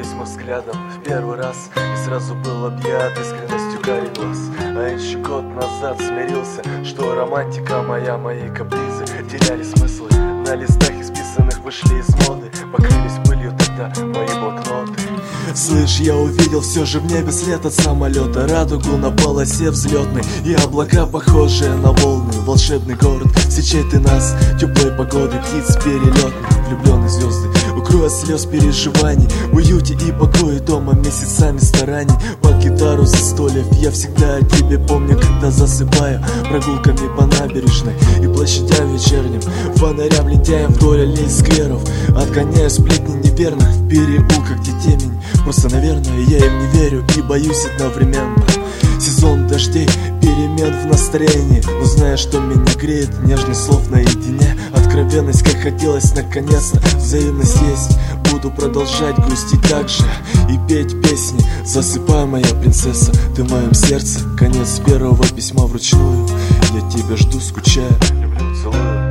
Встретились мы взглядом в первый раз, и сразу был объят искренностью карий глаз. А еще год назад смирился, что романтика моя, мои капризы теряли смыслы. На листах исписанных вышли из моды, покрылись пылью тогда мои блокноты. Слышь, я увидел все же в небе след от самолета, радугу на полосе взлетной и облака, похожие на волны. Волшебный город, встречай ты нас теплой погодой, птиц перелетных, влюбленные звезды. Укрой от слез переживаний, в уюте и покое дома месяцами стараний. Под гитару застольев я всегда о тебе помню, когда засыпаю прогулками по набережной и площадям вечерним, фонарям лентяем вдоль аллей скверов. Отгоняю сплетни неверных в переулках, где темень. Просто, наверное, я им не верю и боюсь одновременно. Сезон дождей, перемен в настроении, но зная, что меня греет нежность слов наедине. Откровенность, как хотелось наконец-то, взаимность есть. Буду продолжать грустить так же и петь песни. Засыпай, моя принцесса, ты в моем сердце. Конец первого письма вручную. Я тебя жду, скучаю, люблю, целую.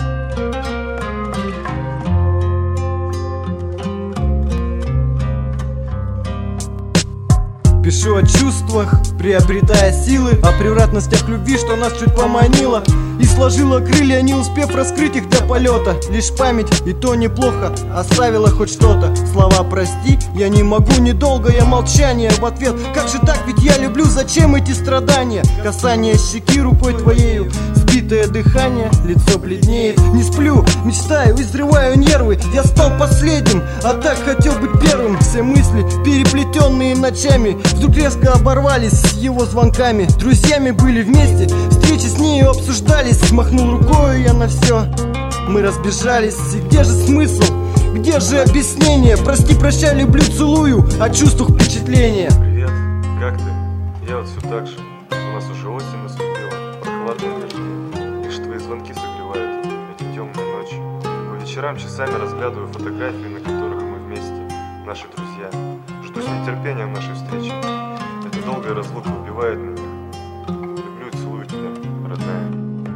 Пишу о чувствах, приобретая силы, о превратностях любви, что нас чуть поманило и сложила крылья, не успев раскрыть их до полета. Лишь память, и то неплохо, оставила хоть что-то. Слова прости, я не могу, недолгое молчание в ответ. Как же так, ведь я люблю, зачем эти страдания? Касание щеки рукой твоею, сбитое дыхание, лицо бледнеет. Не сплю, мечтаю, изрываю нервы. Я стал последним, а так хотел быть первым. Все мысли, переплетенные ночами, вдруг резко оборвались с его звонками. Друзьями были вместе, встречи с нею обсуждались. Махнул рукой я на все, мы разбежались. И где же смысл, где же объяснение? Прости, прощай, люблю, целую, о чувствах впечатления. Привет, как ты? Я вот все так же. У нас уже осень наступила, прохладные дожди. Лишь твои звонки согревают эти темные ночи. По вечерам часами разглядываю фотографии, на которых мы вместе, наши друзья. Жду с нетерпением нашей встречи. Эта долгая разлука убивает меня. Люблю и целую тебя, родная.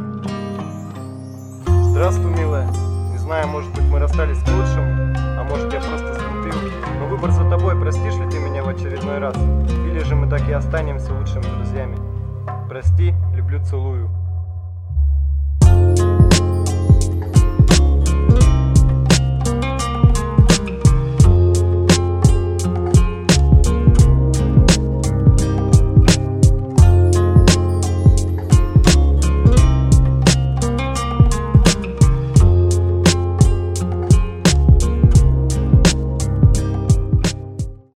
Здравствуй, милая. Не знаю, может быть, мы расстались к лучшему, а может, я просто сглупил. Но выбор за тобой, простишь ли ты меня в очередной раз? Или же мы так и останемся лучшими друзьями? Прости, люблю, целую.